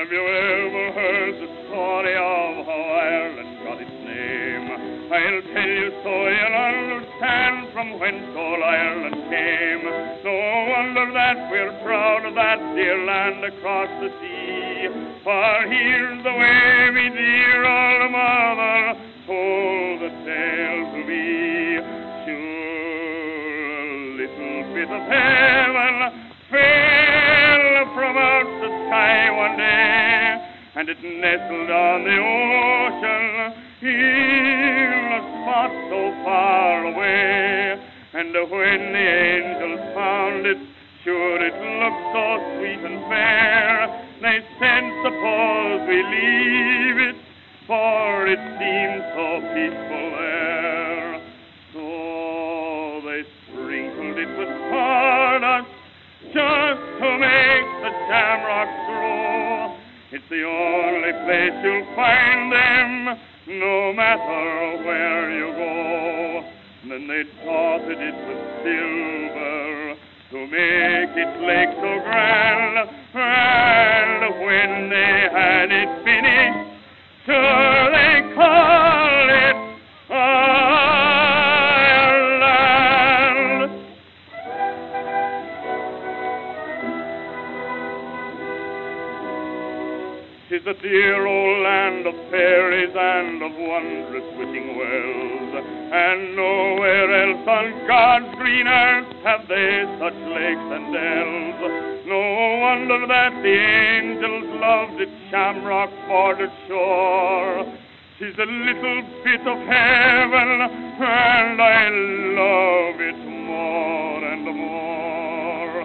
Have you ever heard the story of how Ireland got its name? I'll tell you so you'll understand from whence all Ireland came. No wonder that we're proud of that dear land across the sea. For here's the way we dear old mother told the tale to me. Sure, a little bit of heaven fell from out the sky one day, and it nestled on the ocean in a spot so far away. And when the angels found it, sure it looked so sweet and fair, they said, suppose we leave it, for it seemed so peaceful there. So they sprinkled it with sawdust, just to make the shamrocks grow. It's the only place you'll find them, no matter where you go. Then they dotted it with silver to make its lake so grand. And when they had it finished, sure they called it Ireland. 'Tis a dear old land of fairies and of wondrous wishing wells, and nowhere else on God's green earth have they such lakes and dells. No wonder that the angels loved its shamrock-bordered shore. 'Tis a little bit of heaven, and I love it more and more.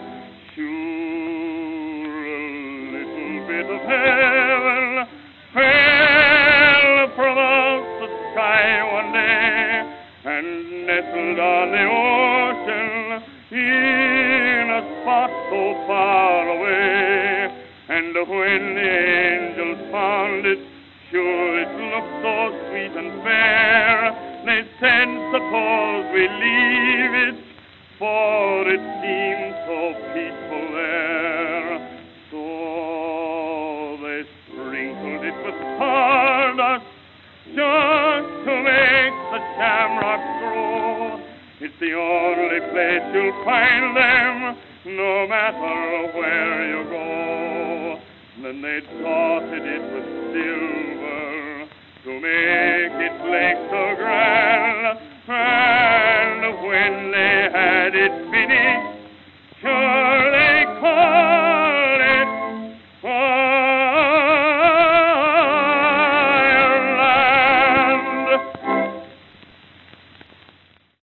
Sure, a little bit of heaven fell from out the sky one day, and nestled on the ocean in a spot so far away. And when the angels found it, sure it looked so sweet and fair, they said, suppose we leave it, for it seemed so peaceful there. So they sprinkled it with sawdust, just to make the shamrocks grow. It's the only place you'll find them, no matter where you go. Then they dotted it with silver to make its lake so grand. And when